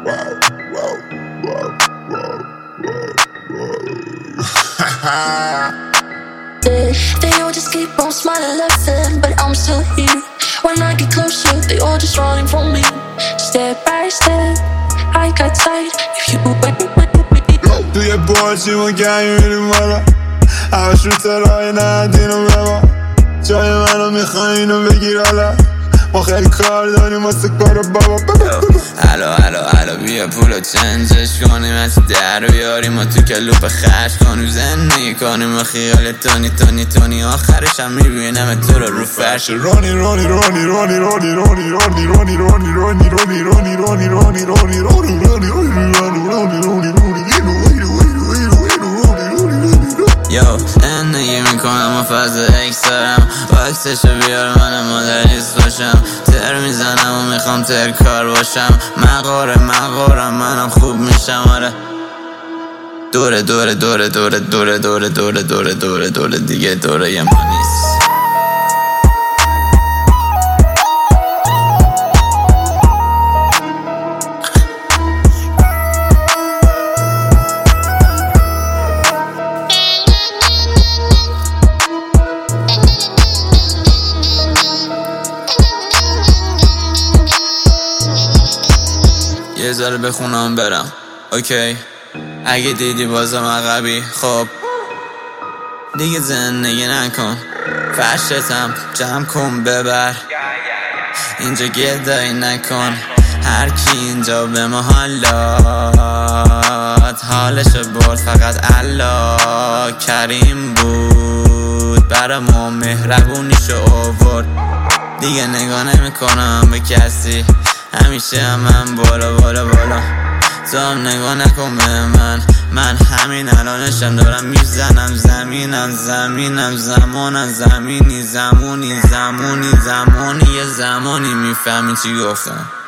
They all just keep on smiling, laughing, but I'm still here. When I get closer, they all just running from me. Step by step, I got tight. If you wait with me. توی باشیم و گنگ میریم بالا، همش رو ترهای ندینو ببا. جای منو میخوای اینو بگیر حالا، ما خیلی کار داریم واسه کار بابا. الو بیا پولو چنجش کنیم، از در بیاریم و تو کلوپ خرج کنیم، زندگی کنیم و خیال تونی آخرش هم میبینم تو رو فرش. رانی یو زندگی میکنم و فاز اکس دارم، واکسشو بیار منم مادریز باشم، تر میزنم و میخوام تر کار باشم، مغارم منم خوب میشم. آره دوره دیگه دوره ما نیست. یه ذره بخونم برم اوکی، اگه دیدی بازم عقبی خب دیگه زندگی نکن، فرشتم جمع کن ببر، اینجا گدایی نکن، هر کی اینجا به محلات حالشو برد، فقط الله کریم بود برا ما، مهربونیشو آورد، دیگه نگاه نمیکنم به کسی، همیشه هم بالا تو هم نگاه نکن به من همین الانشم دارم میزنم زمینم زمانم زمینی یه زمانی میفهمی چی گفتم.